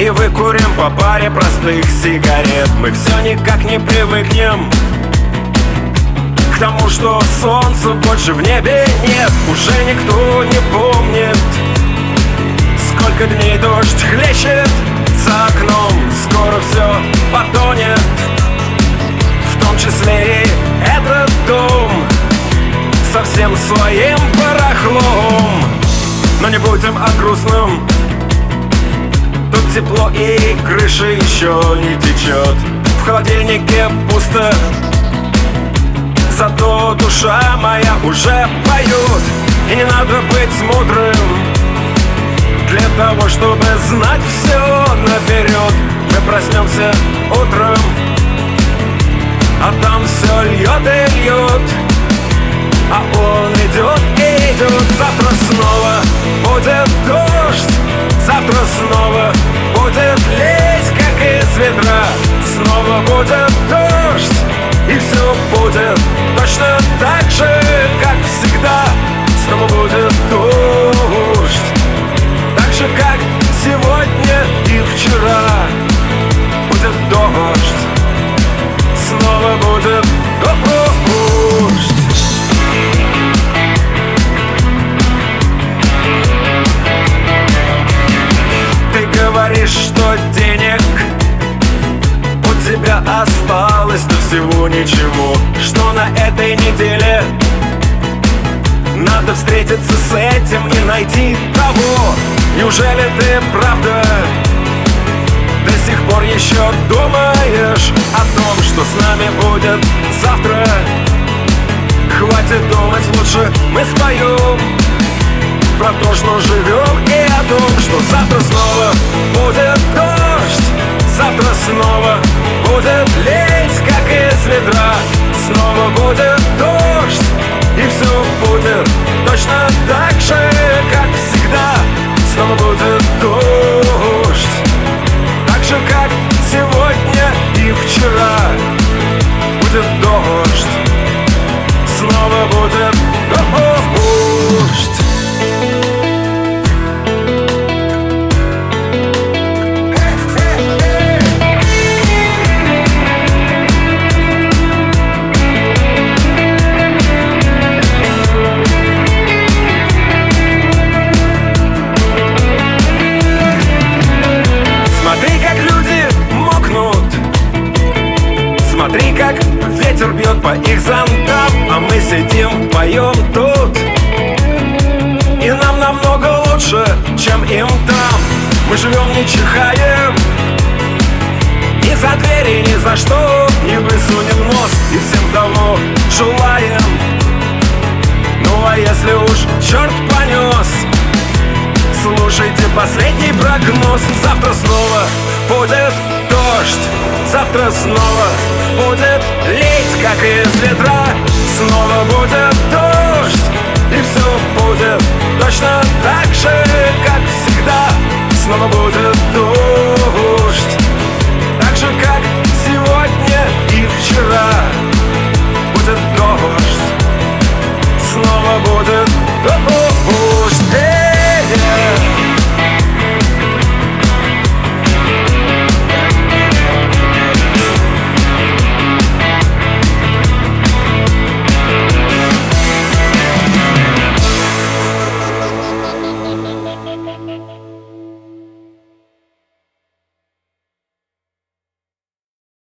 и выкурим по паре простых сигарет. Мы все никак не привыкнем к тому, что солнца больше в небе нет. Уже никто не помнит, сколько дней дождь хлещет за окном. Скоро все потонет, в том числе и этот дом со всем своим барахлом. Но не будем о грустном, тут тепло и крыша еще не течет. В холодильнике пусто, зато душа моя уже поет. И не надо быть мудрым для того, чтобы знать все наперед. Мы проснемся утром, а там все льет и льет, а он идет и идет. Завтра снова будет дождь, завтра снова будет лить, как из ведра. Снова будет дождь, и все будет точно так же, как всегда. Снова будет дождь, так же, как сегодня и вчера. Будет дождь, снова будет дождь. Ты говоришь, что денег у тебя осталось-то всего ничего, что на этой неделе надо встретиться с этим и найти того. Неужели ты правда до сих пор еще думаешь о том, что с нами будет завтра? Хватит думать, лучше мы споем про то, что живем, и о том, что завтра снова будет дождь, завтра снова будет лить, как из ведра. Снова будет дождь, и все будет точно так же, как всегда. Снова будет дождь, так же, как сегодня и вчера. Будет дождь, снова будет дождь. Смотри, как ветер бьет по их зонтам, а мы сидим, поем тут. И нам намного лучше, чем им там. Мы живем, не чихаем, ни за двери, ни за что не высунем нос, и всем того желаем. Ну а если уж черт понес, слушайте последний прогноз. Завтра снова будет дождь, завтра снова будет лить, как из ведра. Снова будет дождь, и все будет точно так же, как всегда. Снова будет дождь, так же, как сегодня и вчера. Будет дождь, снова будет дождь.